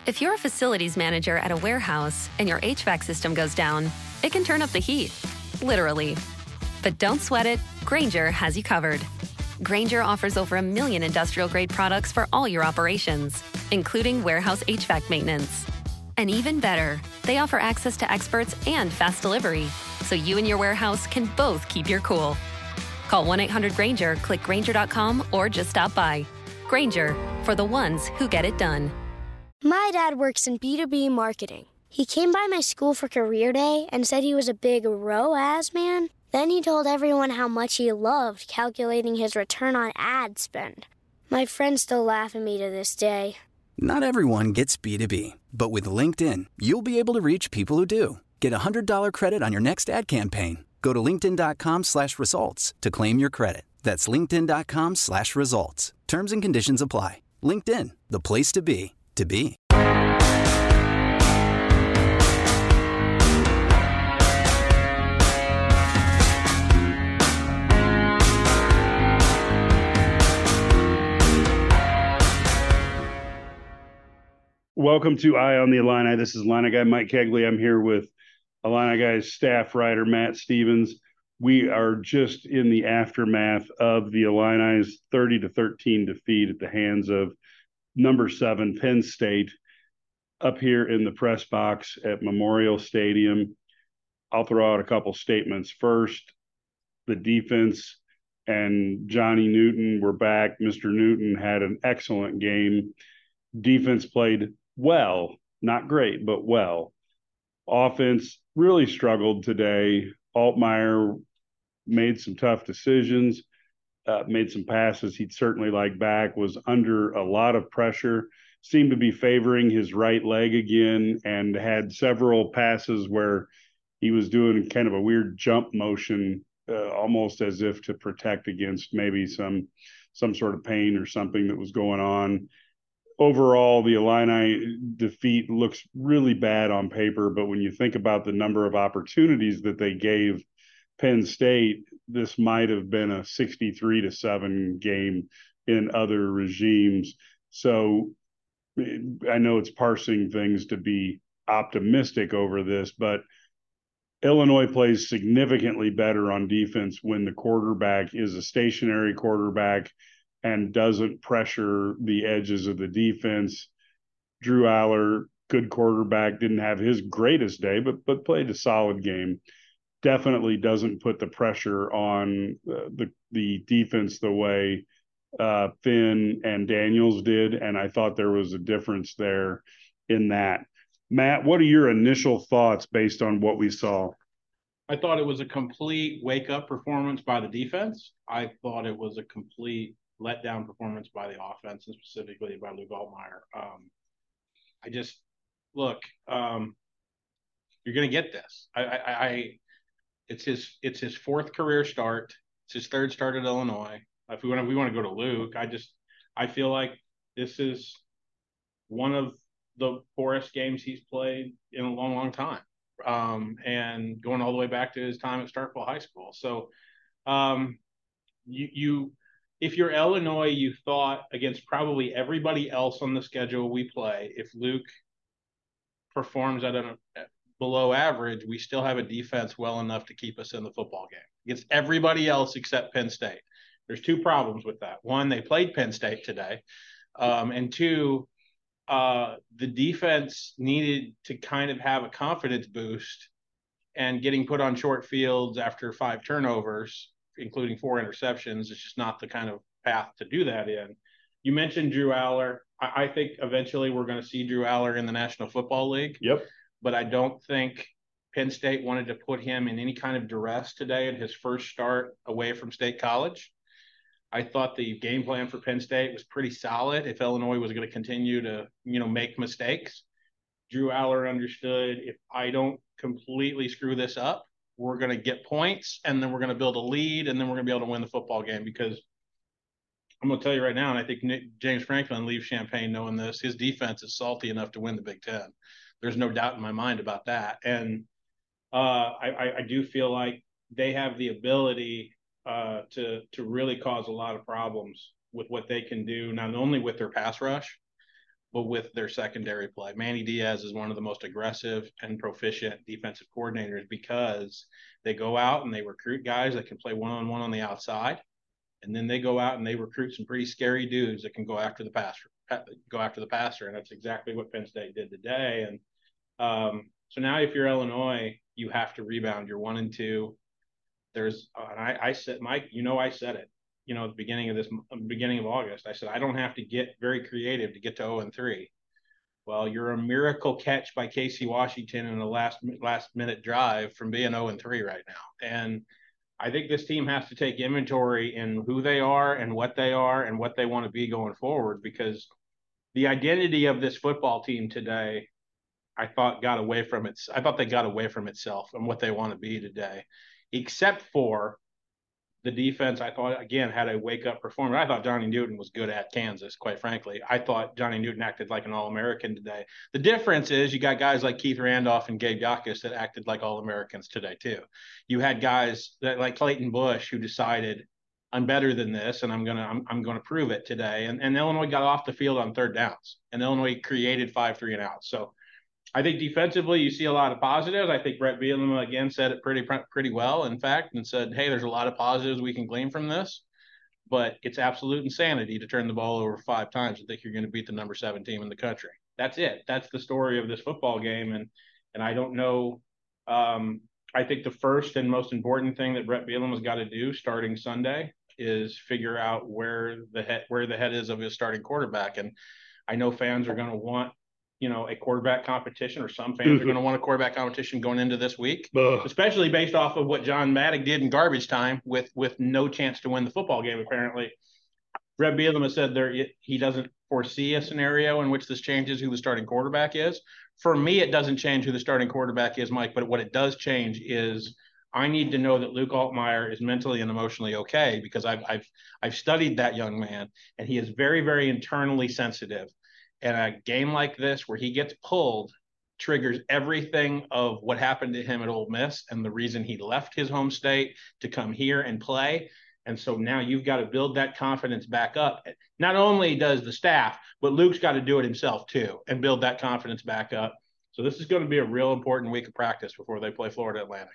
If you're a facilities manager at a warehouse and your HVAC system goes down, it can turn up the heat, literally. But don't sweat it, Grainger has you covered. Grainger offers over 1 million industrial-grade products for all your operations, including warehouse HVAC maintenance. And even better, they offer access to experts and fast delivery, so you and your warehouse can both keep your cool. Call 1-800-GRAINGER, click Grainger.com, or just stop by. Grainger, for the ones who get it done. My dad works in B2B marketing. He came by my school for career day and said he was a big ROAS man. Then he told everyone how much he loved calculating his return on ad spend. My friends still laugh at me to this day. Not everyone gets B2B, but with LinkedIn, you'll be able to reach people who do. Get a $100 credit on your next ad campaign. Go to linkedin.com/results to claim your credit. That's linkedin.com/results. Terms and conditions apply. LinkedIn, the place to be, to be. Welcome to Eye on the Illini. This is Illini Guy Mike Kegley. I'm here with Illini Guy's staff writer, Matt Stevens. We are just in the aftermath of the Illini's 30-13 defeat at the hands of number 7 Penn State up here in the press box at Memorial Stadium. I'll throw out a couple statements. First, the defense and Johnny Newton were back. Mr. Newton had an excellent game. Defense played well, not great, but well. Offense really struggled today. Altmaier made some tough decisions, made some passes he'd certainly like back, was under a lot of pressure, seemed to be favoring his right leg again, and had several passes where he was doing kind of a weird jump motion, almost as if to protect against maybe some sort of pain or something that was going on. Overall, the Illini defeat looks really bad on paper, but when you think about the number of opportunities that they gave Penn State, this might have been a 63-7 game in other regimes. So I know it's parsing things to be optimistic over this, but Illinois plays significantly better on defense when the quarterback is a stationary quarterback and doesn't pressure the edges of the defense. Drew Allar, good quarterback, didn't have his greatest day, but played a solid game. Definitely doesn't put the pressure on the defense the way Finn and Daniels did, and I thought there was a difference there in that. Matt, what are your initial thoughts based on what we saw? I thought it was a complete wake-up performance by the defense. I thought it was a complete letdown performance by the offense, and specifically by Luke Altmaier. You're going to get this. It's his fourth career start. It's his third start at Illinois. If we want to go to Luke, I feel like this is one of the poorest games he's played in a long, long time, and going all the way back to his time at Starkville High School. So, if you're Illinois, you thought against probably everybody else on the schedule we play, if Luke performs at a below average, we still have a defense well enough to keep us in the football game against everybody else except Penn State. There's two problems with that. One, they played Penn State today. And two, the defense needed to kind of have a confidence boost, and getting put on short fields after 5 turnovers, including 4 interceptions, is just not the kind of path to do that in. You mentioned Drew Allar. I think eventually we're going to see Drew Allar in the National Football League. Yep. But I don't think Penn State wanted to put him in any kind of duress today in his first start away from State College. I thought the game plan for Penn State was pretty solid if Illinois was going to continue to, make mistakes. Drew Allar understood, if I don't completely screw this up, we're going to get points, and then we're going to build a lead, and then we're going to be able to win the football game. Because I'm going to tell you right now, and I think James Franklin leaves Champaign knowing this, his defense is salty enough to win the Big Ten. There's no doubt in my mind about that. And I do feel like they have the ability to really cause a lot of problems with what they can do, not only with their pass rush, but with their secondary play. Manny Diaz is one of the most aggressive and proficient defensive coordinators because they go out and they recruit guys that can play one-on-one on the outside. And then they go out and they recruit some pretty scary dudes that can go after the passer. And that's exactly what Penn State did today. And so now if you're Illinois, you have to rebound. You're 1-2. I said, Mike, I said it, at the beginning of August. I said, I don't have to get very creative to get to 0-3. Well, you're a miracle catch by Casey Washington in a last minute drive from being 0-3 right now. And I think this team has to take inventory in who they are and what they want to be going forward, because the identity of this football team today, I thought they got away from itself and what they want to be today, except for the defense. I thought, again, had a wake-up performance. I thought Johnny Newton was good at Kansas, quite frankly. I thought Johnny Newton acted like an All-American today. The difference is you got guys like Keith Randolph and Gabe Yakus that acted like All-Americans today, too. You had guys that like Clayton Bush who decided, I'm better than this, and I'm gonna prove it today. And Illinois got off the field on third downs, and Illinois created 5 3-and-outs. So I think defensively, you see a lot of positives. I think Brett Bielema, again, said it pretty well, in fact, and said, hey, there's a lot of positives we can glean from this, but it's absolute insanity to turn the ball over 5 times and think you're going to beat the number 7 team in the country. That's it. That's the story of this football game, and I don't know. I think the first and most important thing that Brett Bielema's got to do starting Sunday is figure out where the head is of his starting quarterback. And I know fans are going to want a quarterback competition, or some fans are going to want a quarterback competition going into this week, especially based off of what John Maddox did in garbage time with no chance to win the football game. Apparently, Brett Bielema said he doesn't foresee a scenario in which this changes who the starting quarterback is. For me, it doesn't change who the starting quarterback is, Mike, but what it does change is I need to know that Luke Altmaier is mentally and emotionally okay, because I've studied that young man, and he is very, very internally sensitive. And a game like this where he gets pulled triggers everything of what happened to him at Ole Miss and the reason he left his home state to come here and play. And so now you've got to build that confidence back up. Not only does the staff, but Luke's got to do it himself too and build that confidence back up. So this is going to be a real important week of practice before they play Florida Atlantic.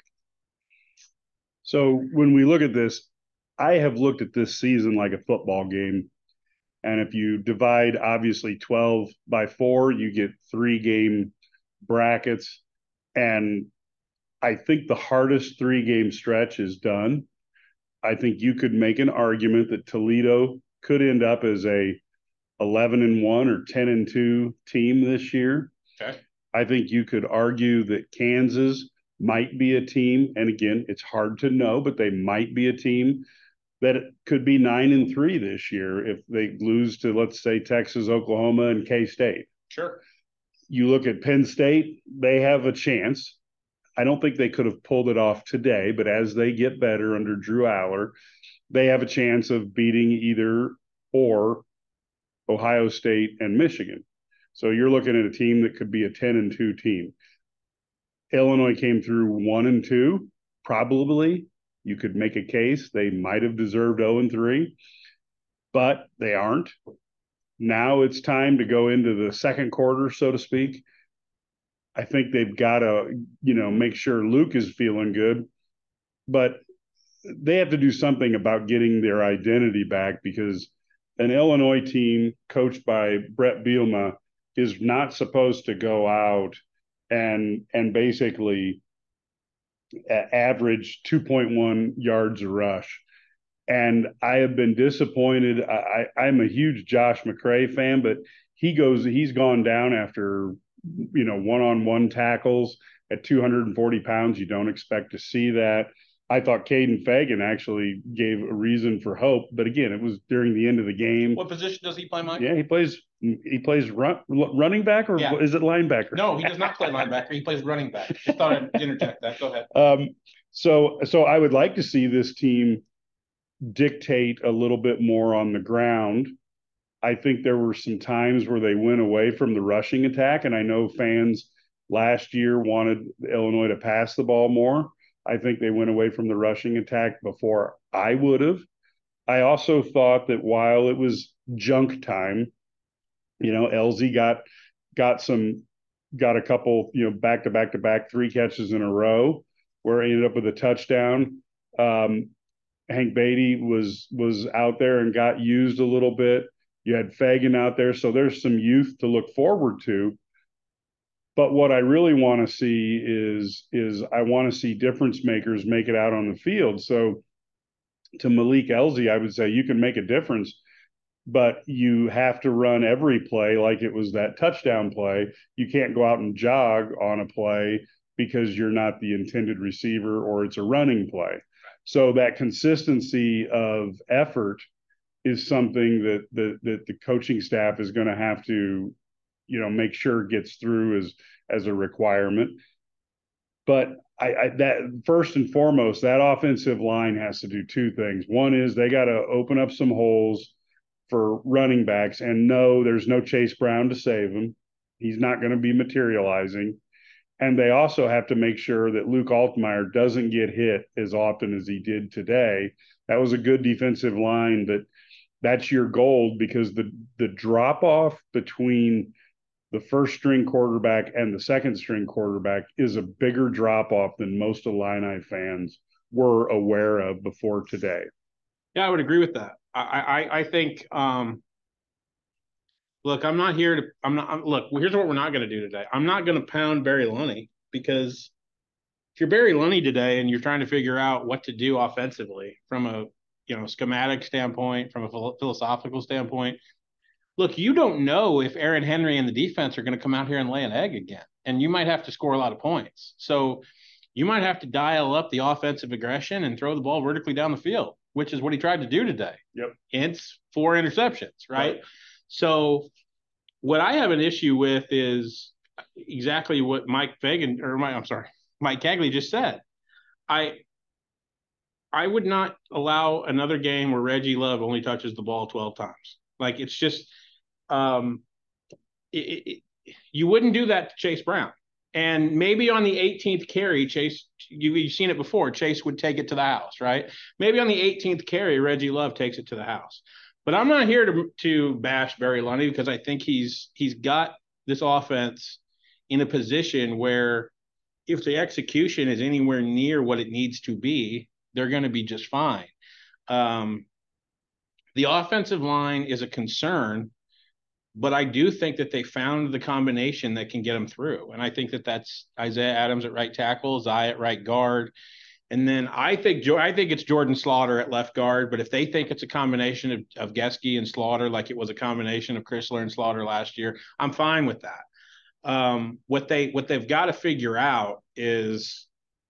So when we look at this, I have looked at this season like a football game. And if you divide, obviously, 12 by 4, you get 3-game brackets. And I think the hardest 3-game stretch is done. I think you could make an argument that Toledo could end up as a 11-1 or 10-2 team this year. Okay. I think you could argue that Kansas might be a team. And again, it's hard to know, but they might be a team that it could be 9-3 this year if they lose to, let's say, Texas, Oklahoma, and K-State. Sure. You look at Penn State, they have a chance. I don't think they could have pulled it off today, but as they get better under Drew Aller, they have a chance of beating either or Ohio State and Michigan. So you're looking at a team that could be a 10-2 team. Illinois came through 1-2, probably. You could make a case they might have deserved 0-3, but they aren't. Now it's time to go into the second quarter, so to speak. I think they've got to, make sure Luke is feeling good, but they have to do something about getting their identity back, because an Illinois team coached by Brett Bielema is not supposed to go out and basically average 2.1 yards a rush. And I have been disappointed. I'm a huge Josh McCray fan, but he's gone down after, one-on-one tackles at 240 pounds. You don't expect to see that. I thought Caden Fagan actually gave a reason for hope, but again, it was during the end of the game. What position does he play, Mike? Yeah, he plays running back, or is it linebacker? No, he does not play linebacker. He plays running back. Just thought I'd interject that. Go ahead. So I would like to see this team dictate a little bit more on the ground. I think there were some times where they went away from the rushing attack, and I know fans last year wanted Illinois to pass the ball more. I think they went away from the rushing attack before I would have. I also thought that while it was junk time, LZ got a couple, back to back to back 3 catches in a row where he ended up with a touchdown. Hank Beatty was out there and got used a little bit. You had Fagan out there, so there's some youth to look forward to. But what I really want to see is I want to see difference makers make it out on the field. So to Malik Elzy, I would say you can make a difference, but you have to run every play like it was that touchdown play. You can't go out and jog on a play because you're not the intended receiver or it's a running play. So that consistency of effort is something that the coaching staff is going to have to, make sure gets through as a requirement. But that first and foremost, that offensive line has to do 2 things. One is they got to open up some holes for running backs, and no, there's no Chase Brown to save him. He's not going to be materializing. And they also have to make sure that Luke Altmaier doesn't get hit as often as he did today. That was a good defensive line, but that's your goal, because the drop off between the first string quarterback and the second string quarterback is a bigger drop off than most Illini fans were aware of before today. Yeah, I would agree with that. I think, look, here's what we're not going to do today. I'm not going to pound Barry Lunney, because if you're Barry Lunney today and you're trying to figure out what to do offensively from a, schematic standpoint, from a philosophical standpoint, look, you don't know if Aaron Henry and the defense are going to come out here and lay an egg again, and you might have to score a lot of points. So you might have to dial up the offensive aggression and throw the ball vertically down the field, which is what he tried to do today. Yep. It's 4 interceptions, right? So what I have an issue with is exactly what Mike Cagley just said. I would not allow another game where Reggie Love only touches the ball 12 times. Like, it's just you wouldn't do that to Chase Brown. And maybe on the 18th carry, Chase, you've seen it before, Chase would take it to the house, right? Maybe on the 18th carry, Reggie Love takes it to the house. But I'm not here to bash Barry Lunney, because I think he's got this offense in a position where if the execution is anywhere near what it needs to be, they're going to be just fine. The offensive line is a concern, but I do think that they found the combination that can get them through. And I think that that's Isaiah Adams at right tackle, Zai at right guard. And then I think it's Jordan Slaughter at left guard. But if they think it's a combination of Gesky and Slaughter, like it was a combination of Chrysler and Slaughter last year, I'm fine with that. What they've got to figure out is,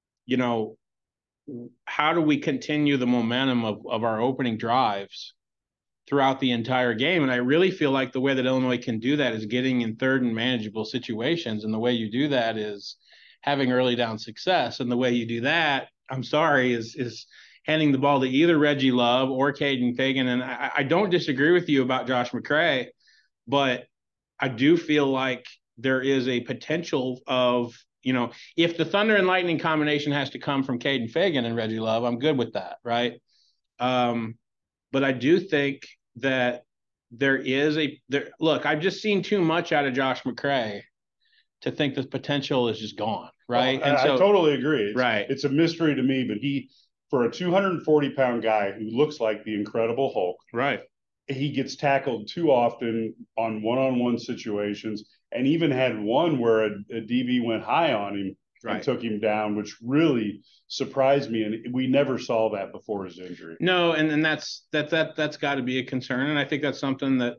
how do we continue the momentum of our opening drives throughout the entire game? And I really feel like the way that Illinois can do that is getting in third and manageable situations. And the way you do that is having early down success. And the way you do that, I'm sorry, is handing the ball to either Reggie Love or Caden Fagan. And I don't disagree with you about Josh McCray, but I do feel like there is a potential of, if the Thunder and Lightning combination has to come from Caden Fagan and Reggie Love, I'm good with that, right? But I do think that look, I've just seen too much out of Josh McCray to think the potential is just gone, right? Well, I totally agree. Right. It's a mystery to me, but for a 240-pound guy who looks like the Incredible Hulk, right, he gets tackled too often on one-on-one situations, and even had one where a DB went high on him and took him down, which really surprised me. And we never saw that before his injury. No, and that's got to be a concern. And I think that's something that,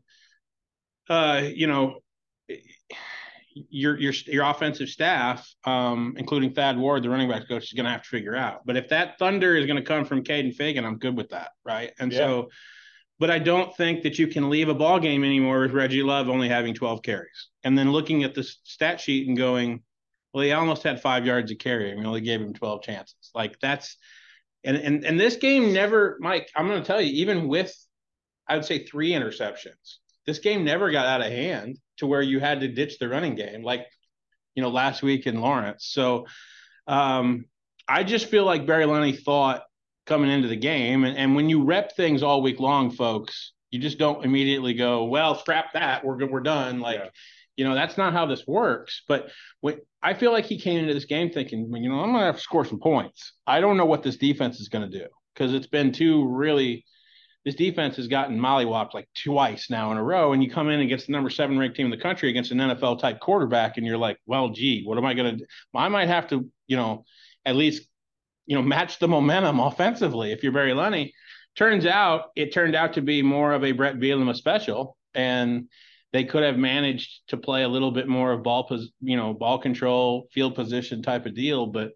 your offensive staff, including Thad Ward, the running back coach, is going to have to figure out. But if that thunder is going to come from Caden Fagan, I'm good with that, right? And so, but I don't think that you can leave a ball game anymore with Reggie Love only having 12 carries, and then looking at the stat sheet and going, well, he almost had 5 yards of carry, and we only gave him 12 chances. Like, that's and this game never, Mike, I'm going to tell you, even with, I would say, 3 interceptions, this game never got out of hand to where you had to ditch the running game, like, last week in Lawrence. So I just feel like Barry Lunney thought coming into the game, and when you rep things all week long, folks, You just don't immediately go, well, scrap that. We're done. Like, that's not how this works. But I feel like he came into this game thinking, I'm going to have to score some points. I don't know what this defense is going to do because it's been this defense has gotten mollywopped like twice now in a row. And you come in against the number 7 ranked team in the country against an NFL type quarterback. And you're like, well, gee, what am I going to do? I might have to, at least, match the momentum offensively if you're Barry Lunney. It turned out to be more of a Brett Bielema special, and they could have managed to play a little bit more of ball control, field position type of deal. But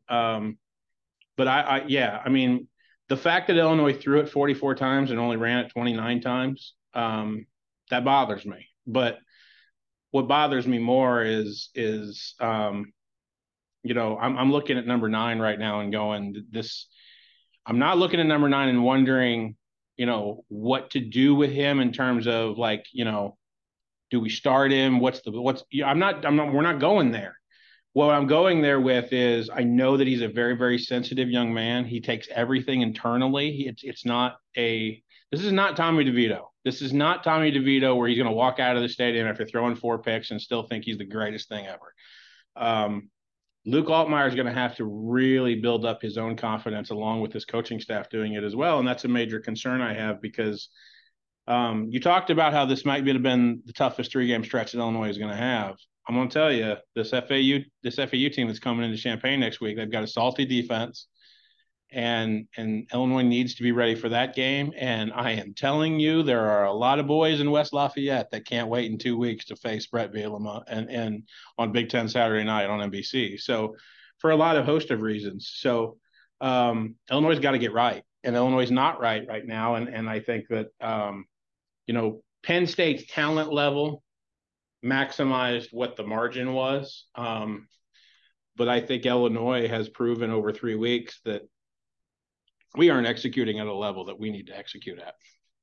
the fact that Illinois threw it 44 times and only ran it 29 times, that bothers me. But what bothers me more is I'm looking at number 9 right now and going, I'm not looking at number 9 and wondering, what to do with him in terms of like, do we start him? We're not going there. What I'm going there with is I know that he's a very, very sensitive young man. He takes everything internally. This is not Tommy DeVito. This is not Tommy DeVito where he's going to walk out of the stadium after throwing 4 picks and still think he's the greatest thing ever. Luke Altmyer is going to have to really build up his own confidence along with his coaching staff doing it as well. And that's a major concern I have because you talked about how this might have been the toughest 3-game stretch that Illinois is going to have. I'm going to tell you, this FAU team that's coming into Champaign next week, they've got a salty defense, and Illinois needs to be ready for that game. And I am telling you, there are a lot of boys in West Lafayette that can't wait in 2 weeks to face Brett Bielema and on Big Ten Saturday night on NBC. So for a lot of host of reasons. So Illinois got to get right, and Illinois is not right now. And I think that, Penn State's talent level maximized what the margin was. But I think Illinois has proven over 3 weeks that we aren't executing at a level that we need to execute at.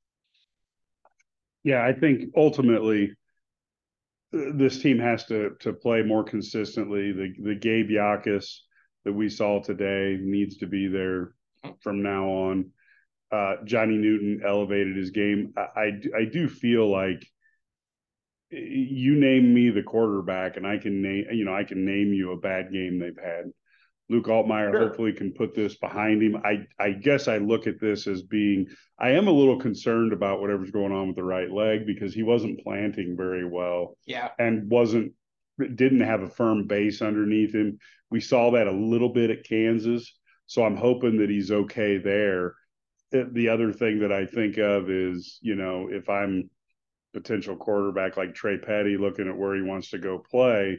Yeah, I think ultimately this team has to play more consistently. The Gabe Yakus that we saw today needs to be there from now on. Johnny Newton elevated his game. I do feel like you name me the quarterback and I can name you a bad game they've had. Luke Altmyer hopefully can put this behind him. I guess I look at this as I am a little concerned about whatever's going on with the right leg because he wasn't planting very well. Yeah. And didn't have a firm base underneath him. We saw that a little bit at Kansas. So I'm hoping that he's okay there. The other thing that I think of is, if I'm potential quarterback like Trey Petty looking at where he wants to go play,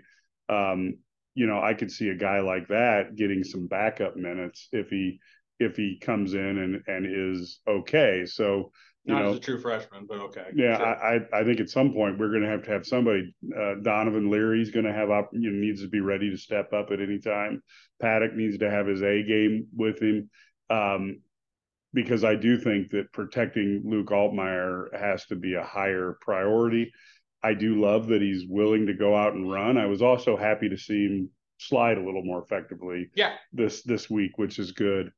I could see a guy like that getting some backup minutes if he comes in and is okay. So not as a true freshman, but okay. Yeah, sure. I think at some point we're going to have somebody. Donovan Leary's going to have needs to be ready to step up at any time. Paddock needs to have his A game with him. Because I do think that protecting Luke Altmyer has to be a higher priority. I do love that he's willing to go out and run. I was also happy to see him slide a little more effectively this week, which is good.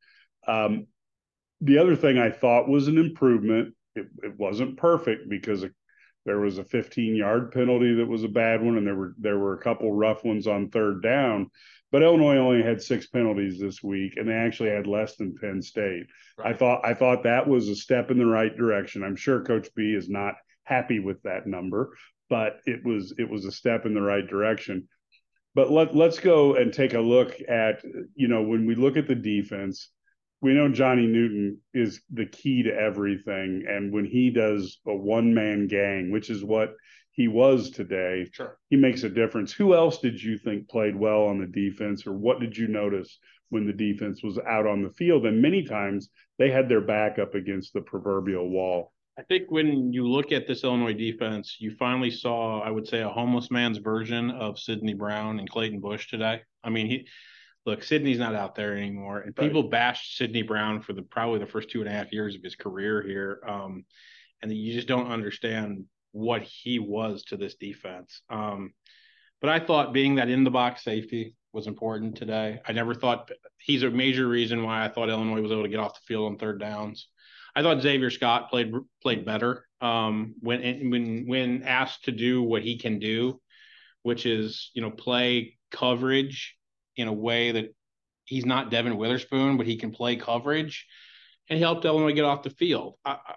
The other thing I thought was an improvement. It wasn't perfect because there was a 15-yard penalty that was a bad one, and there were a couple rough ones on third down. But Illinois only had 6 penalties this week, and they actually had less than Penn State. Right. I thought that was a step in the right direction. I'm sure Coach B is not happy with that number, but it was a step in the right direction. But let's go and take a look at, when we look at the defense, we know Johnny Newton is the key to everything. And when he does a one-man gang, which is what he was today, sure, he makes a difference. Who else did you think played well on the defense, or what did you notice when the defense was out on the field? And many times they had their back up against the proverbial wall. I think when you look at this Illinois defense, you finally saw, I would say, a homeless man's version of Sidney Brown and Clayton Bush today. I mean, Sidney's not out there anymore, and people bashed Sidney Brown for probably the first 2.5 years of his career here. And you just don't understand what he was to this defense. But I thought being that in the box safety was important today. I never thought he's a major reason why I thought Illinois was able to get off the field on third downs. I thought Xavier Scott played better when asked to do what he can do, which is, play coverage in a way that he's not Devin Witherspoon, but he can play coverage, and he helped Illinois get off the field.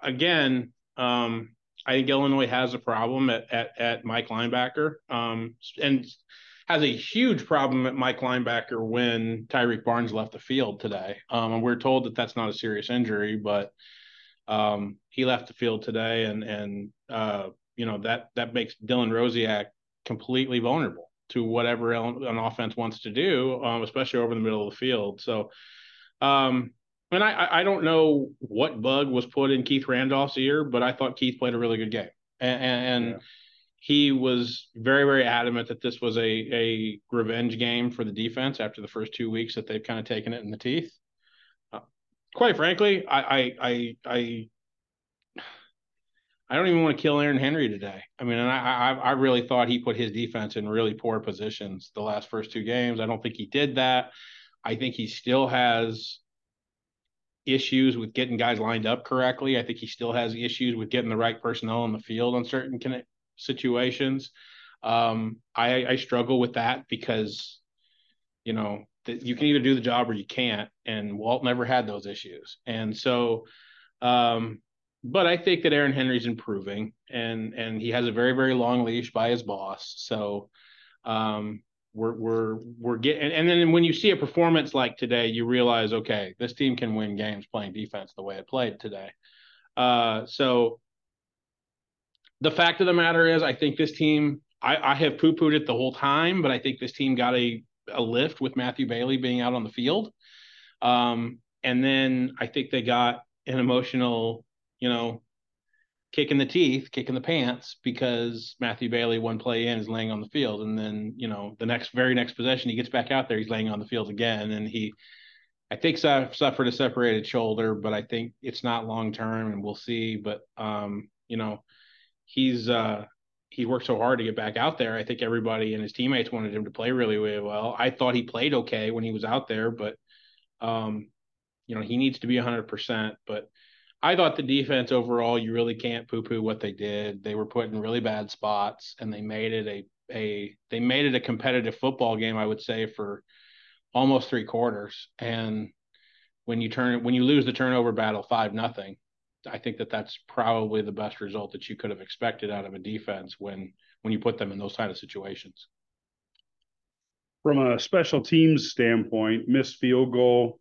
I think Illinois has a problem at Mike linebacker, and has a huge problem at Mike linebacker when Tyreek Barnes left the field today. And we're told that that's not a serious injury, but he left the field today, and that makes Dylan Rosiak completely vulnerable to whatever an offense wants to do, especially over the middle of the field. So, and I don't know what bug was put in Keith Randolph's ear, but I thought Keith played a really good game. And he was very, very adamant that this was a revenge game for the defense after the first 2 weeks that they've kind of taken it in the teeth. Quite frankly, I don't even want to kill Aaron Henry today. I mean, and I really thought he put his defense in really poor positions the last first 2 games. I don't think he did that. I think he still has issues with getting guys lined up correctly. I think he still has issues with getting the right personnel on the field on certain situations. I struggle with that because, you can either do the job or you can't. And Walt never had those issues. And so, but I think that Aaron Henry's improving, and he has a very, very long leash by his boss. So we're getting, and then when you see a performance like today, you realize, okay, this team can win games playing defense the way it played today. So the fact of the matter is, I think this team, I have poo-pooed it the whole time, but I think this team got a lift with Matthew Bailey being out on the field. And then I think they got an emotional, kick in the teeth, kick in the pants, because Matthew Bailey, one play in, is laying on the field. And then, the very next possession, he gets back out there, he's laying on the field again. And I think suffered a separated shoulder, but I think it's not long-term, and we'll see. But, he worked so hard to get back out there. I think everybody and his teammates wanted him to play really, really well. I thought he played okay when he was out there, but, he needs to be 100%. But I thought the defense overall, you really can't poo-poo what they did. They were put in really bad spots, and they made it a competitive football game, I would say, for almost 3 quarters. And when you lose the turnover battle 5-0, I think that's probably the best result that you could have expected out of a defense when you put them in those kind of situations. From a special teams standpoint, missed field goal.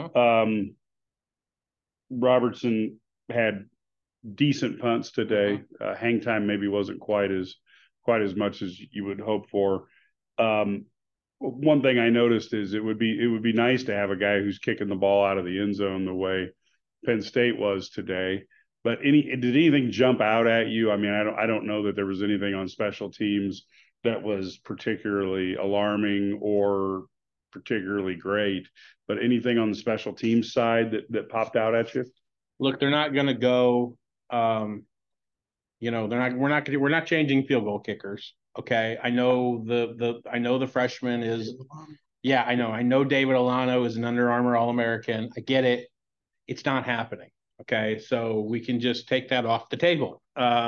Robertson had decent punts today. Hang time maybe wasn't quite as much as you would hope for. One thing I noticed is it would be nice to have a guy who's kicking the ball out of the end zone the way Penn State was today. But did anything jump out at you? I mean, I don't know that there was anything on special teams that was particularly alarming or particularly great, but anything on the special teams side that popped out at you? Look, they're not going to go. We're not changing field goal kickers. Okay, I know the freshman is. Yeah, I know. I know David Alano is an Under Armour All-American. I get it. It's not happening. Okay, so we can just take that off the table.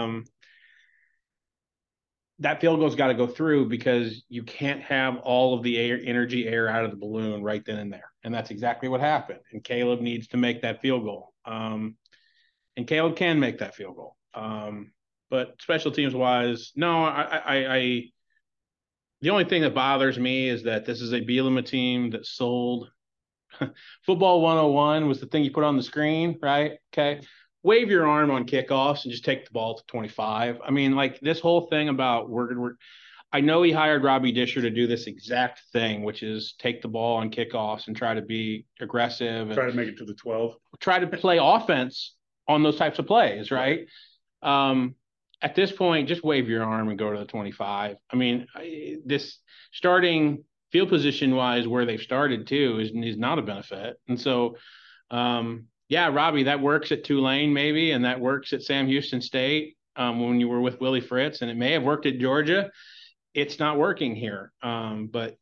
That field goal's got to go through, because you can't have all of the air out of the balloon right then and there. And that's exactly what happened. And Caleb needs to make that field goal. And Caleb can make that field goal. But special teams wise, no, I the only thing that bothers me is that this is a Bielema team that sold football 101 was the thing you put on the screen, right? Okay. Wave your arm on kickoffs and just take the ball to 25. I mean, like, this whole thing about I know he hired Robbie Disher to do this exact thing, which is take the ball on kickoffs and try to be aggressive. Try to make it to the 12. Try to play offense on those types of plays, right? At this point, just wave your arm and go to the 25. I mean, this starting field position-wise where they've started too is not a benefit. And so, yeah, Robbie, that works at Tulane maybe, and that works at Sam Houston State when you were with Willie Fritz, and it may have worked at Georgia. It's not working here. But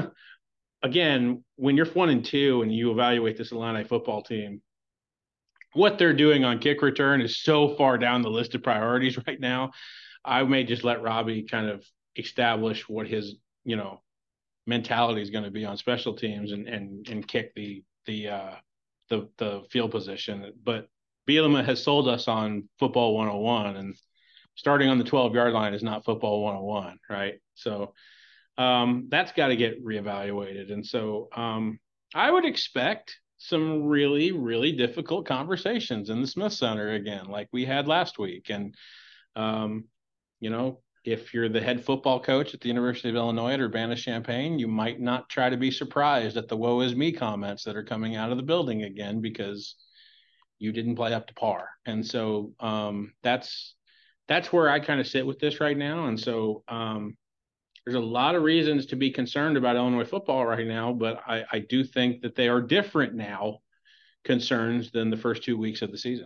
again, when you're 1-2 and you evaluate this Illini football team, what they're doing on kick return is so far down the list of priorities right now. I may just let Robbie kind of establish what his, mentality is going to be on special teams and kick the field position. But Bielema has sold us on football 101, and starting on the 12-yard line is not football 101, right? So that's got to get reevaluated. And so I would expect some really, really difficult conversations in the Smith Center again, like we had last week. And, if you're the head football coach at the University of Illinois at Urbana-Champaign, you might not try to be surprised at the woe is me comments that are coming out of the building again, because you didn't play up to par. And so that's where I kind of sit with this right now. And so there's a lot of reasons to be concerned about Illinois football right now, but I do think that they are different now concerns than the first 2 weeks of the season.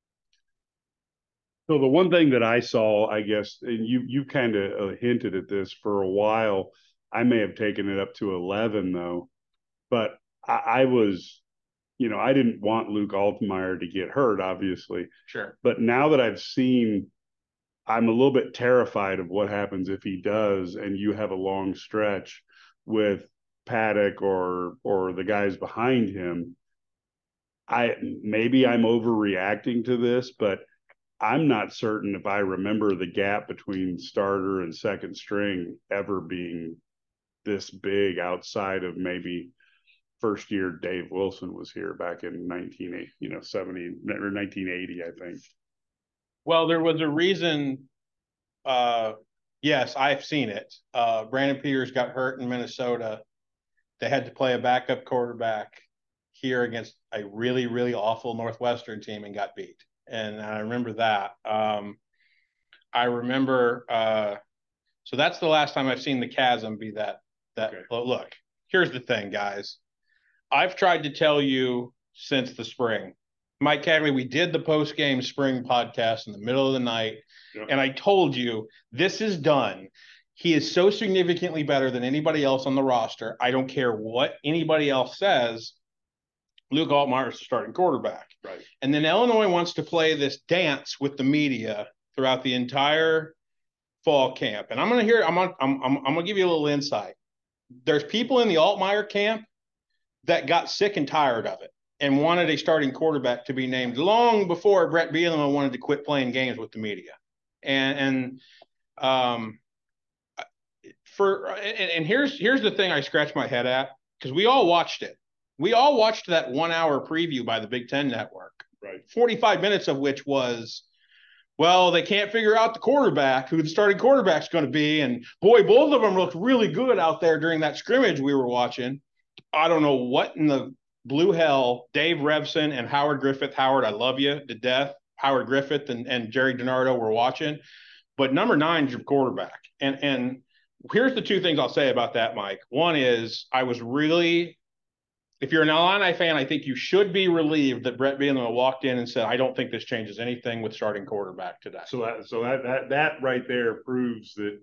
So the one thing that I saw, I guess, and you kind of hinted at this for a while, I may have taken it up to 11 though, but I was, I didn't want Luke Altmyer to get hurt, obviously. Sure. But now that I've seen, I'm a little bit terrified of what happens if he does, and you have a long stretch with Paddock or the guys behind him. Maybe I'm overreacting to this, but I'm not certain if I remember the gap between starter and second string ever being this big outside of maybe first year Dave Wilson was here back in 1970 or 1980, I think. Well, there was a reason. Yes, I've seen it. Brandon Peters got hurt in Minnesota. They had to play a backup quarterback here against a really, really awful Northwestern team and got beat. And I remember that. I remember. So that's the last time I've seen the chasm be that. Okay. Look, here's the thing, guys. I've tried to tell you since the spring. Mike Cagley, we did the post-game spring podcast in the middle of the night, and I told you, this is done. He is so significantly better than anybody else on the roster. I don't care what anybody else says. Luke Altmyer is the starting quarterback. Right. And then Illinois wants to play this dance with the media throughout the entire fall camp. And I'm going to give you a little insight. There's people in the Altmyer camp that got sick and tired of it and wanted a starting quarterback to be named long before Brett Bielema wanted to quit playing games with the media. And here's the thing I scratch my head at, because we all watched it. We all watched that 1 hour preview by the Big Ten Network, right? 45 minutes of which was, well, they can't figure out the quarterback, who the starting quarterback's going to be. And boy, both of them looked really good out there during that scrimmage we were watching. I don't know what in the blue hell Dave Revson and Howard Griffith. Howard, I love you to death. Howard Griffith and Jerry DiNardo were watching. But number 9 is your quarterback. And here's the two things I'll say about that, Mike. One is I was really – if you're an Illini fan, I think you should be relieved that Brett Bielema walked in and said, I don't think this changes anything with starting quarterback today. So that right there proves that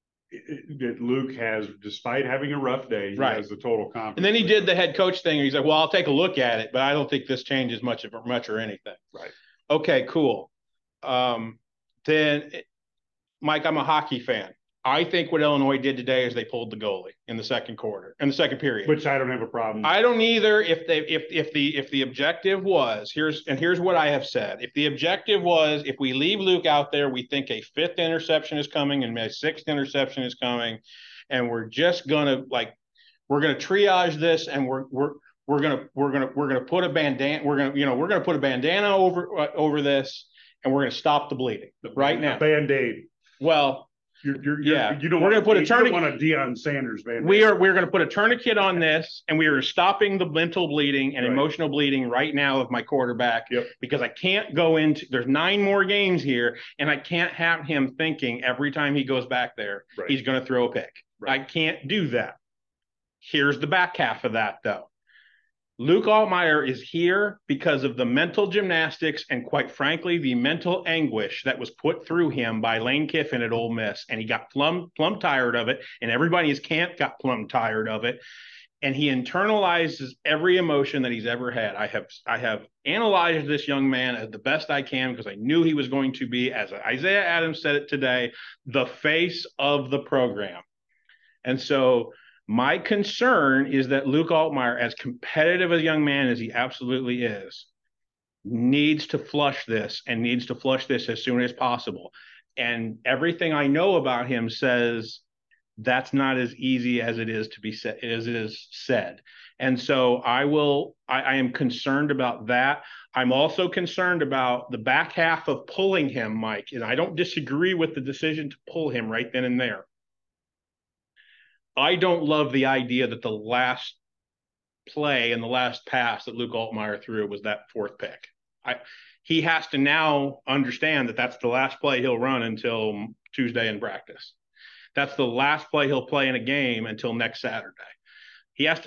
Luke has, despite having a rough day, he has the total confidence. And then he did the head coach thing. He's like, well, I'll take a look at it, but I don't think this changes much or anything. Right. Okay, cool. Then, Mike, I'm a hockey fan. I think what Illinois did today is they pulled the goalie in the second period. Which I don't have a problem. I don't either. If the objective was, here's what I have said. If the objective was, if we leave Luke out there, we think a 5th interception is coming and a 6th interception is coming, and we're just gonna triage this, and we're gonna put a bandana. We're gonna put a bandana over this, and we're gonna stop the bleeding right now. Band-Aid. Well. We're going to put a tourniquet on a Deion Sanders band. We're going to put a tourniquet on this, and we are stopping the mental bleeding and emotional bleeding right now of my quarterback, because I can't go into. There's 9 more games here, and I can't have him thinking every time he goes back there he's going to throw a pick. Right. I can't do that. Here's the back half of that, though. Luke Altmyer is here because of the mental gymnastics and, quite frankly, the mental anguish that was put through him by Lane Kiffin at Ole Miss. And he got plumb tired of it, and everybody in his camp got plumb tired of it. and he internalizes every emotion that he's ever had. I have analyzed this young man as the best I can because I knew he was going to be, as Isaiah Adams said it today, the face of the program. And so my concern is that Luke Altmyer, as competitive a young man as he absolutely is, needs to flush this and needs to flush this as soon as possible. And everything I know about him says that's not as easy as it is to be said, as it is said. And so I am concerned about that. I'm also concerned about the back half of pulling him, Mike, and I don't disagree with the decision to pull him right then and there. I don't love the idea that the last play and the last pass that Luke Altmyer threw was that 4th pick. He has to now understand that that's the last play he'll run until Tuesday in practice. That's the last play he'll play in a game until next Saturday. He has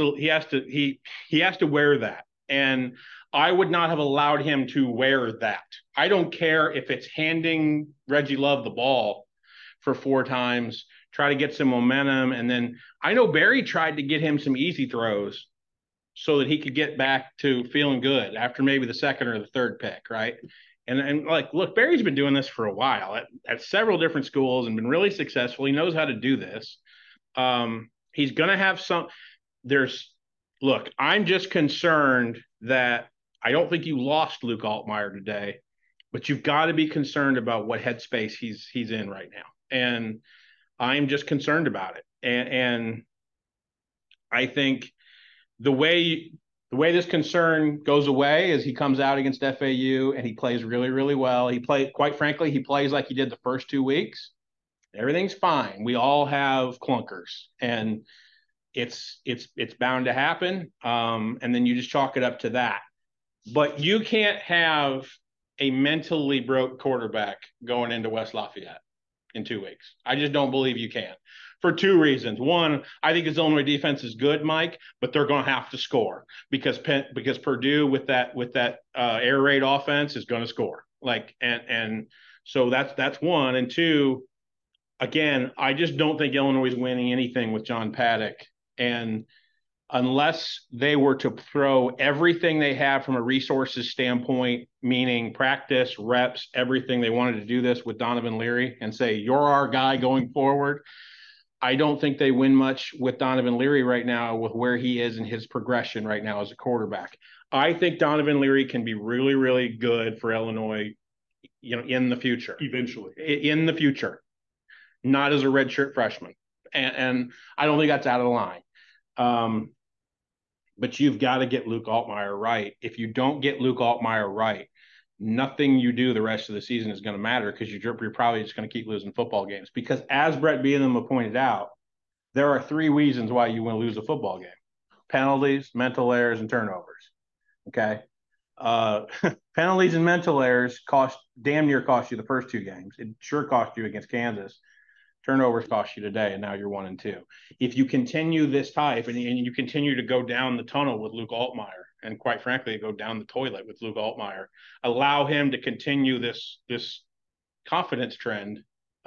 to wear that. And I would not have allowed him to wear that. I don't care if it's handing Reggie Love the ball for 4 times, try to get some momentum. And then I know Barry tried to get him some easy throws so that he could get back to feeling good after maybe the 2nd or the 3rd pick, right? And like, look, Barry's been doing this for a while at several different schools and been really successful. He knows how to do this. He's going to have look, I'm just concerned that I don't think you lost Luke Altmyer today, but you've got to be concerned about what headspace he's in right now. And I'm just concerned about it. And I think the way this concern goes away is he comes out against FAU and he plays really, really well. Quite frankly, he plays like he did the first 2 weeks. Everything's fine. We all have clunkers, and it's bound to happen. And then you just chalk it up to that. But you can't have a mentally broke quarterback going into West Lafayette in 2 weeks. I just don't believe you can, for 2 reasons. One, I think his Illinois defense is good, Mike, but they're going to have to score because Purdue with that air raid offense is going to score. And so that's one. And two, again, I just don't think Illinois is winning anything with John Paddock. And unless they were to throw everything they have from a resources standpoint, meaning practice, reps, everything, they wanted to do this with Donovan Leary and say, you're our guy going forward. I don't think they win much with Donovan Leary right now with where he is in his progression right now as a quarterback. I think Donovan Leary can be really, really good for Illinois, in the future. Eventually. In the future. Not as a redshirt freshman. And I don't think that's out of the line. But you've got to get Luke Altmyer right. If you don't get Luke Altmyer right, nothing you do the rest of the season is going to matter because you're probably just going to keep losing football games. Because as Brett Bielema pointed out, there are 3 reasons why you want to lose a football game: penalties, mental errors, and turnovers. Okay? Penalties and mental errors damn near cost you the first 2 games. It sure cost you against Kansas. Turnovers cost you today, and now you're 1-2. If you continue this type and you continue to go down the tunnel with Luke Altmyer, and quite frankly, go down the toilet with Luke Altmyer, allow him to continue this confidence trend.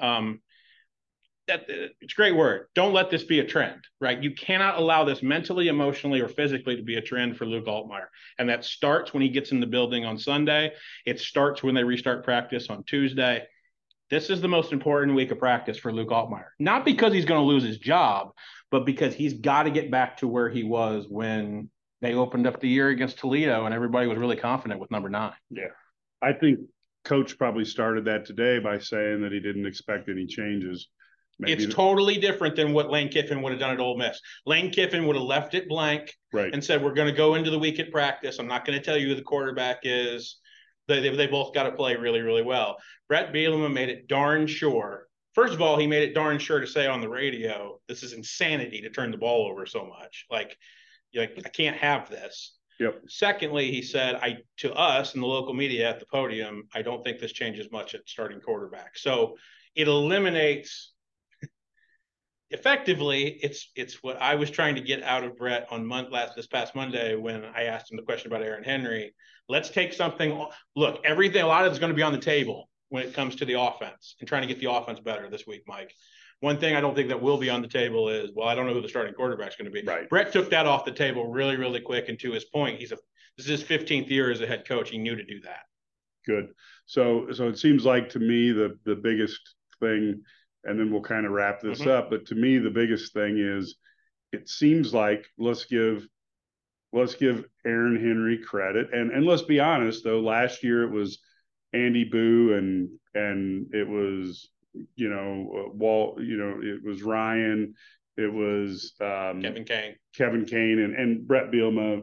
It's a great word. Don't let this be a trend, right? You cannot allow this mentally, emotionally, or physically to be a trend for Luke Altmyer. And that starts when he gets in the building on Sunday. It starts when they restart practice on Tuesday. This is the most important week of practice for Luke Altmyer. Not because he's going to lose his job, but because he's got to get back to where he was when they opened up the year against Toledo and everybody was really confident with number 9. Yeah. I think Coach probably started that today by saying that he didn't expect any changes. It's totally different than what Lane Kiffin would have done at Ole Miss. Lane Kiffin would have left it blank and said, we're going to go into the week at practice. I'm not going to tell you who the quarterback is. They both got to play really, really well. Brett Bielema made it darn sure. First of all, he made it darn sure to say on the radio, this is insanity to turn the ball over so much. I can't have this. Yep. Secondly, he said, to us and the local media at the podium, I don't think this changes much at starting quarterback. So it eliminates effectively. It's what I was trying to get out of Brett on this past Monday when I asked him the question about Aaron Henry. Let's take something. Look, a lot of it's going to be on the table when it comes to the offense and trying to get the offense better this week, Mike. One thing I don't think that will be on the table is, well, I don't know who the starting quarterback's going to be. Right. Brett took that off the table really, really quick. And to his point, this is his 15th year as a head coach. He knew to do that. Good. So it seems like to me the biggest thing, and then we'll kind of wrap this up. But to me, the biggest thing is, it seems like let's give Aaron Henry credit, and let's be honest though. Last year it was Andy Boo and it was Walt. It was Ryan. It was Kevin Kane and Brett Bielema.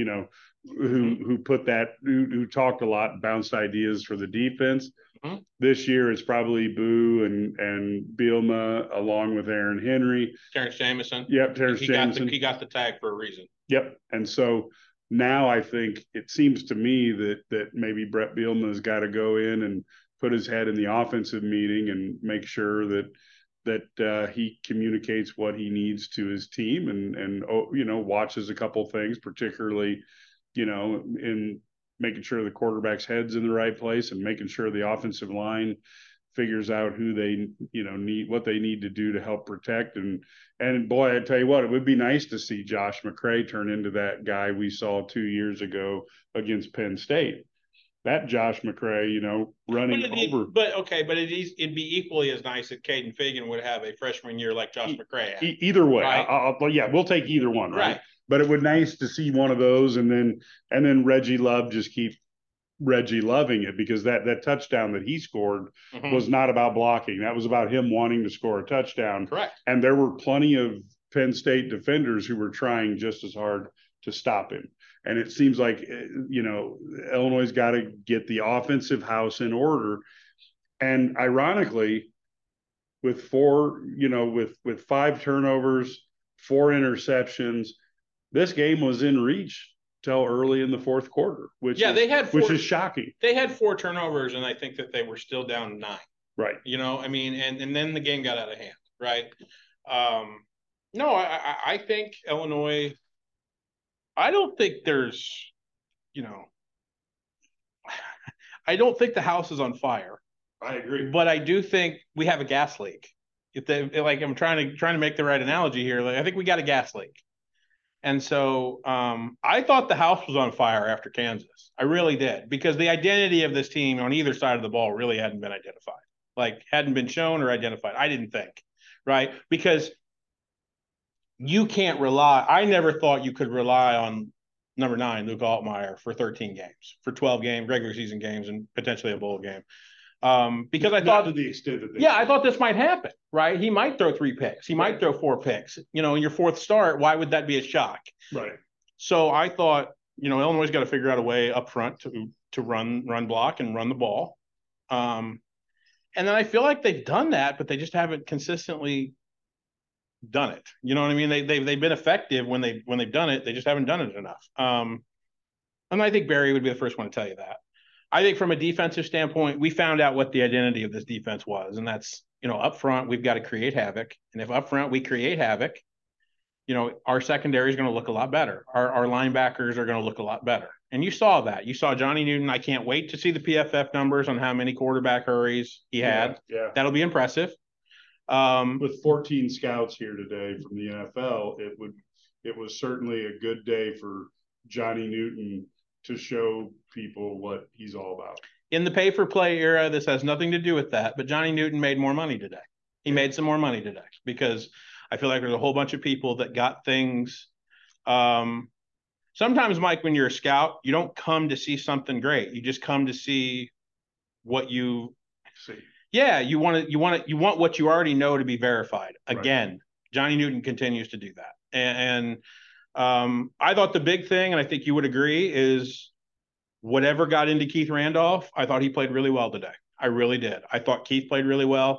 Who talked a lot, bounced ideas for the defense. This year it's probably Boo and Bielema along with Aaron Henry. Terrence Jamison. Yep, Terrence Jamison. He got the tag for a reason. Yep. And so now I think it seems to me that maybe Brett Bielema has got to go in and put his head in the offensive meeting and make sure that he communicates what he needs to his team and watches a couple things, particularly in making sure the quarterback's head's in the right place and making sure the offensive line figures out who they need, what they need to do to help protect. And boy, I tell you what, it would be nice to see Josh McCray turn into that guy we saw 2 years ago against Penn State. That Josh McCray, running over. But it'd be equally as nice if Caden Fagan would have a freshman year like Josh McCray had. Either way, right? We'll take either one, right? But it would nice to see one of those, and then Reggie Love just keep Reggie loving it, because that touchdown that he scored was not about blocking. That was about him wanting to score a touchdown. Correct. And there were plenty of Penn State defenders who were trying just as hard to stop him. And it seems like, Illinois' got to get the offensive house in order. And ironically, with with 5 turnovers, 4 interceptions, this game was in reach till early in the fourth quarter, which is shocking. They had 4 turnovers, and I think that they were still down 9. Right. And then the game got out of hand. Right. No, I think Illinois. I don't think there's, I don't think the house is on fire. I agree. But I do think we have a gas leak. I'm trying to make the right analogy here. I think we got a gas leak. And so I thought the house was on fire after Kansas. I really did, because the identity of this team on either side of the ball really hadn't been identified, hadn't been shown or identified. I didn't think, right? Because you can't rely. I never thought you could rely on number 9, Luke Altmaier, for 13 games, for 12 regular season games, and potentially a bowl game. Because I thought, to the extent that I thought this might happen, right? He might throw 3 picks. He might throw 4 picks. In your fourth start, why would that be a shock? Right. So I thought, Illinois' got to figure out a way up front to run block and run the ball. And then I feel like they've done that, but they just haven't consistently done it. You know what I mean? They've been effective when they've done it. They just haven't done it enough. And I think Barry would be the first one to tell you that. I think from a defensive standpoint, we found out what the identity of this defense was, and that's, up front, we've got to create havoc. And if up front we create havoc, our secondary is going to look a lot better. Our linebackers are going to look a lot better. And you saw that. You saw Johnny Newton. I can't wait to see the PFF numbers on how many quarterback hurries he had. Yeah. That'll be impressive. With 14 scouts here today from the NFL, it was certainly a good day for Johnny Newton to show people what he's all about. In the pay-for-play era, this has nothing to do with that, but Johnny Newton made more money today. He made some more money today, because I feel like there's a whole bunch of people that got things. Sometimes, Mike, when you're a scout, you don't come to see something great. You just come to see what you see. Yeah, you want what you already know to be verified. Again, right. Johnny Newton continues to do that. And I thought the big thing, and I think you would agree, is whatever got into Keith Randolph, I thought he played really well today. I really did. I thought Keith played really well.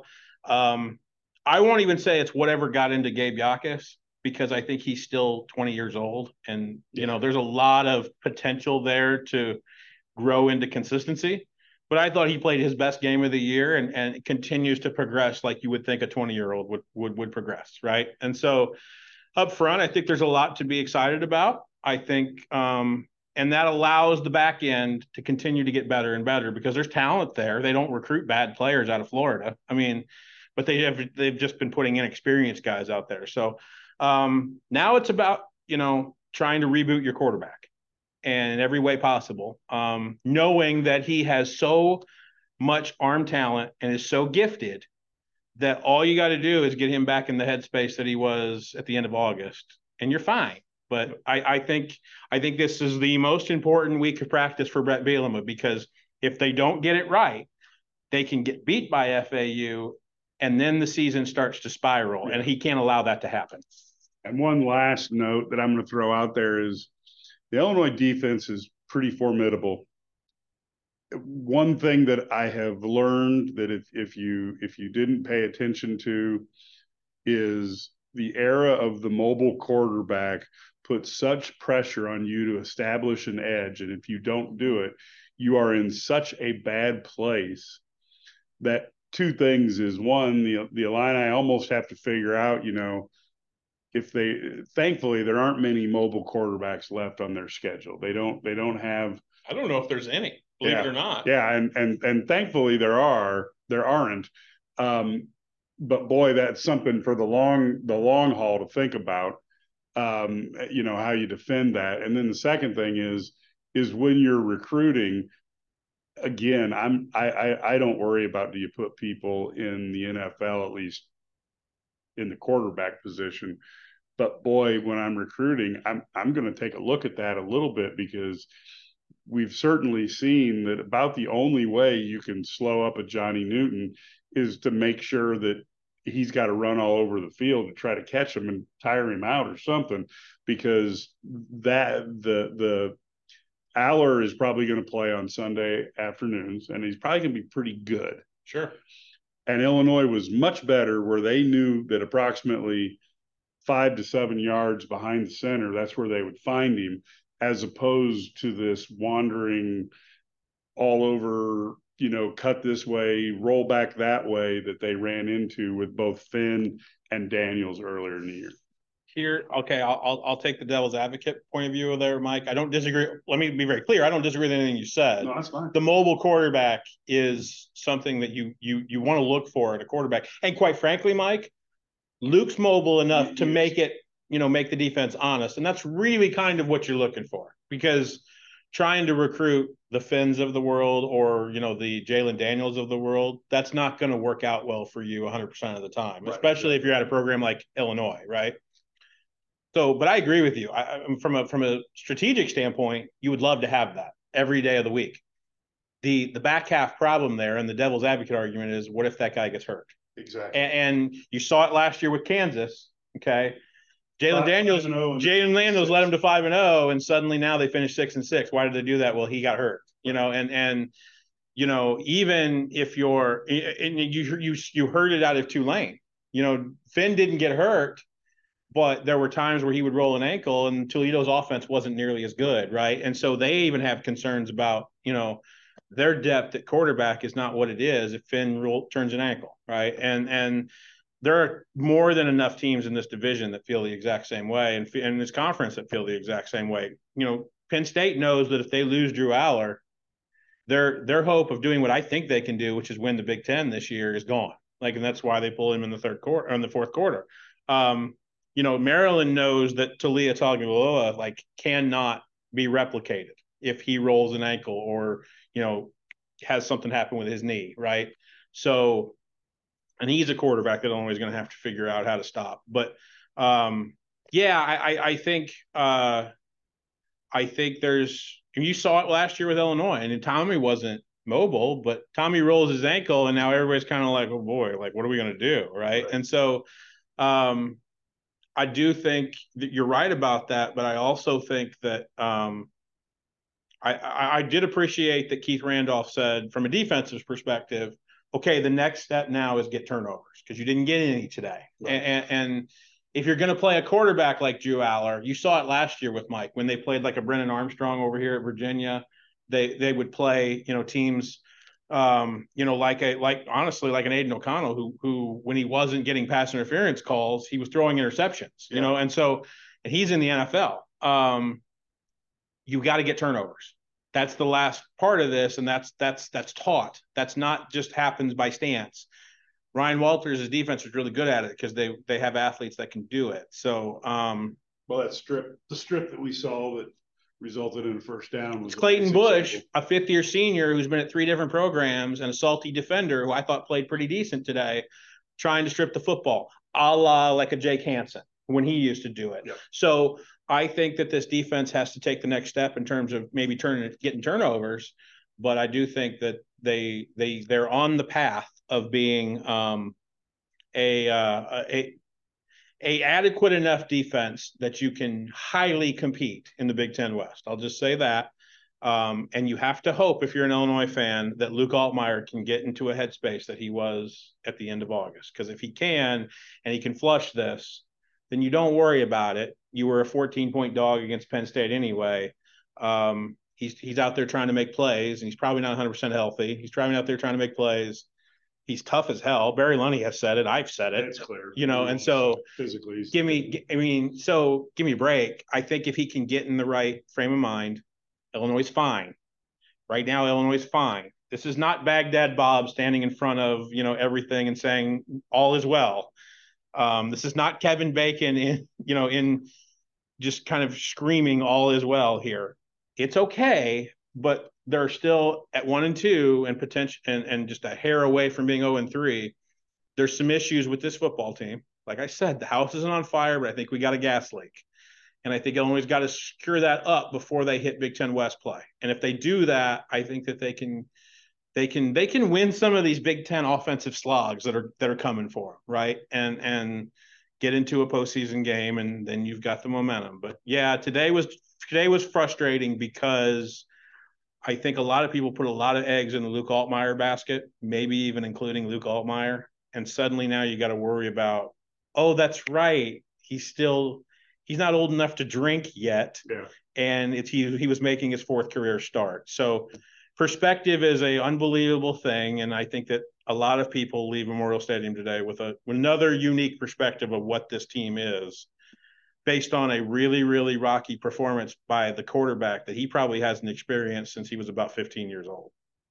I won't even say it's whatever got into Gabe Yakas, because I think he's still 20 years old. And, there's a lot of potential there to grow into consistency. But I thought he played his best game of the year and continues to progress like you would think a 20-year-old would progress, right? And so up front, I think there's a lot to be excited about. I think and that allows the back end to continue to get better and better, because there's talent there. They don't recruit bad players out of Florida. I mean, but they've just been putting inexperienced guys out there. So now it's about, trying to reboot your quarterback and in every way possible, knowing that he has so much arm talent and is so gifted that all you got to do is get him back in the headspace that he was at the end of August, and you're fine. But I think this is the most important week of practice for Brett Bielema, because if they don't get it right, they can get beat by FAU, and then the season starts to spiral, and he can't allow that to happen. And one last note that I'm going to throw out there is the Illinois defense is pretty formidable. One thing that I have learned that if you didn't pay attention to is the era of the mobile quarterback puts such pressure on you to establish an edge, and if you don't do it, you are in such a bad place that two things is, one, the Illini almost have to figure out, if thankfully there aren't many mobile quarterbacks left on their schedule. They don't have. I don't know if there's any, believe it or not. Yeah. And thankfully there aren't. But boy, that's something for the long haul to think about, how you defend that. And then the second thing is when you're recruiting, again, I don't worry about, do you put people in the NFL, at least in the quarterback position. But boy, when I'm recruiting, I'm going to take a look at that a little bit, because we've certainly seen that about the only way you can slow up a Johnny Newton is to make sure that he's got to run all over the field to try to catch him and tire him out or something, because that the Aller is probably going to play on Sunday afternoons, and he's probably going to be pretty good. Sure. And Illinois was much better, where they knew that approximately 5 to 7 yards behind the center, that's where they would find him, as opposed to this wandering all over, cut this way, roll back that way that they ran into with both Finn and Daniels earlier in the year. Here, okay, I'll take the devil's advocate point of view there, Mike. I don't disagree. Let me be very clear. I don't disagree with anything you said. No, that's fine. The mobile quarterback is something that you want to look for in a quarterback. And quite frankly, Mike, Luke's mobile enough to make it, make the defense honest. And that's really kind of what you're looking for, because trying to recruit the Finns of the world or, the Jalen Daniels of the world, that's not going to work out well for you 100% of the time, right, especially if you're at a program like Illinois, right? So, but I agree with you. From a strategic standpoint, you would love to have that every day of the week. The back half problem there, and the devil's advocate argument, is what if that guy gets hurt? Exactly. And you saw it last year with Kansas. Okay, Jalen Daniels led them to 5-0, and suddenly now they finished 6-6. Why did they do that? Well, he got hurt. And even if you heard it out of Tulane. Finn didn't get hurt, but there were times where he would roll an ankle, and Toledo's offense wasn't nearly as good, right? And so they even have concerns about, their depth at quarterback is not what it is if Finn turns an ankle, right? And there are more than enough teams in this division that feel the exact same way, and in this conference that feel the exact same way. Penn State knows that if they lose Drew Aller, their hope of doing what I think they can do, which is win the Big Ten this year, is gone. And that's why they pull him in the fourth quarter. Maryland knows that Taulia Tagovailoa cannot be replicated if he rolls an ankle or has something happen with his knee, right? So, and he's a quarterback that Illinois is going to have to figure out how to stop. But I think there's. You saw it last year with Illinois, and Tommy wasn't mobile, but Tommy rolls his ankle, and now everybody's kind of like, oh boy, what are we going to do, right? And so, I do think that you're right about that, but I also think that I did appreciate that Keith Randolph said, from a defensive perspective, okay, the next step now is get turnovers, because you didn't get any today. Right. And if you're going to play a quarterback like Drew Aller, you saw it last year with Mike when they played like a Brennan Armstrong over here at Virginia. They would play teams honestly like an Aiden O'Connell who when he wasn't getting pass interference calls, he was throwing interceptions. And he's in the NFL. You got to get turnovers. That's the last part of this, and that's taught. That's not just happens by stance. Ryan Walters' defense was really good at it because they have athletes that can do it. So, well, the strip that we saw that resulted in a first down was Clayton Bush, a fifth-year senior who's been at 3 different programs and a salty defender who I thought played pretty decent today, trying to strip the football, a la like a Jake Hansen when he used to do it. Yep. So I think that this defense has to take the next step in terms of maybe getting turnovers, but I do think that they're on the path of being a adequate enough defense that you can highly compete in the Big Ten West. I'll just say that. And you have to hope, if you're an Illinois fan, that Luke Altmyer can get into a headspace that he was at the end of August. Because if he can, and he can flush this, then you don't worry about it. You were a 14-point dog against Penn State anyway. He's out there trying to make plays, and he's probably not 100% healthy. He's probably out there trying to make plays. He's tough as hell. Barry Lunny has said it. I've said it. It's clear. And so physically, give me a break. I think if he can get in the right frame of mind, Illinois is fine. Right now, Illinois is fine. This is not Baghdad Bob standing in front of, everything and saying all is well. This is not Kevin Bacon in just kind of screaming all is well here. It's okay, but they're still at 1-2 and potential and just a hair away from being 0-3. There's some issues with this football team. Like I said, the house isn't on fire, but I think we got a gas leak. And I think Illinois got to secure that up before they hit Big Ten West play. And if they do that, I think that they can win some of these Big Ten offensive slogs that are coming for them, right? And get into a postseason game, and then you've got the momentum. But yeah, today was frustrating because I think a lot of people put a lot of eggs in the Luke Altmyer basket, maybe even including Luke Altmyer. And suddenly now you got to worry about, oh, that's right. He's not old enough to drink yet. Yeah. And he was making his 4th career start. So perspective is a unbelievable thing. And I think that a lot of people leave Memorial Stadium today with another unique perspective of what this team is, based on a really, really rocky performance by the quarterback that he probably hasn't experienced since he was about 15 years old.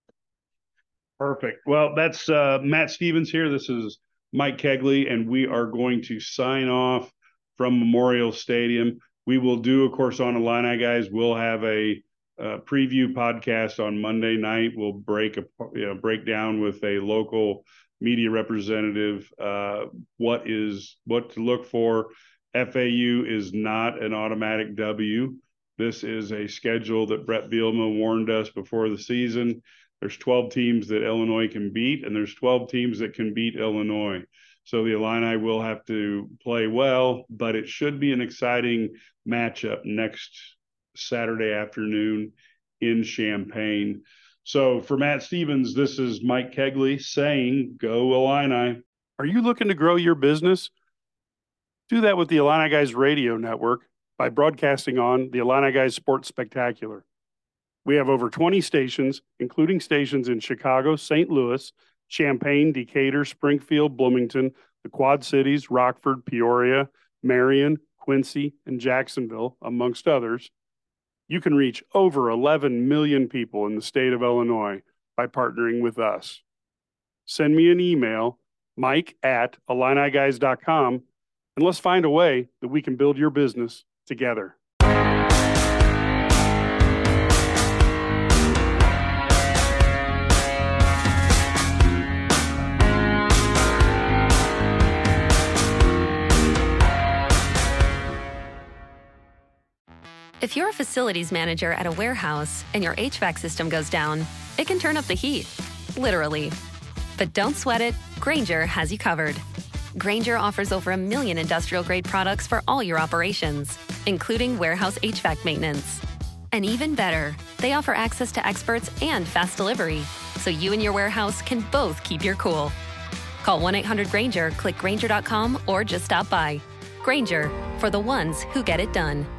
Perfect. Well, that's Matt Stevens here. This is Mike Kegley, and we are going to sign off from Memorial Stadium. We will do, of course, on Illini Guys, we'll have a preview podcast on Monday night. We'll break down with a local media representative what to look for. FAU is not an automatic W. This is a schedule that Brett Bielema warned us before the season. There's 12 teams that Illinois can beat, and there's 12 teams that can beat Illinois. So the Illini will have to play well, but it should be an exciting matchup next Saturday afternoon in Champaign. So for Matt Stevens, this is Mike Kegley saying, go Illini. Are you looking to grow your business? Do that with the Illini Guys Radio Network by broadcasting on the Illini Guys Sports Spectacular. We have over 20 stations, including stations in Chicago, St. Louis, Champaign, Decatur, Springfield, Bloomington, the Quad Cities, Rockford, Peoria, Marion, Quincy, and Jacksonville, amongst others. You can reach over 11 million people in the state of Illinois by partnering with us. Send me an email, mike@IlliniGuys.com, and let's find a way that we can build your business together. If you're a facilities manager at a warehouse and your HVAC system goes down, it can turn up the heat, literally. But don't sweat it, Grainger has you covered. Grainger offers over 1 million industrial-grade products for all your operations, including warehouse HVAC maintenance. And even better, they offer access to experts and fast delivery, so you and your warehouse can both keep your cool. Call 1-800-GRAINGER, click Grainger.com, or just stop by. Grainger, for the ones who get it done.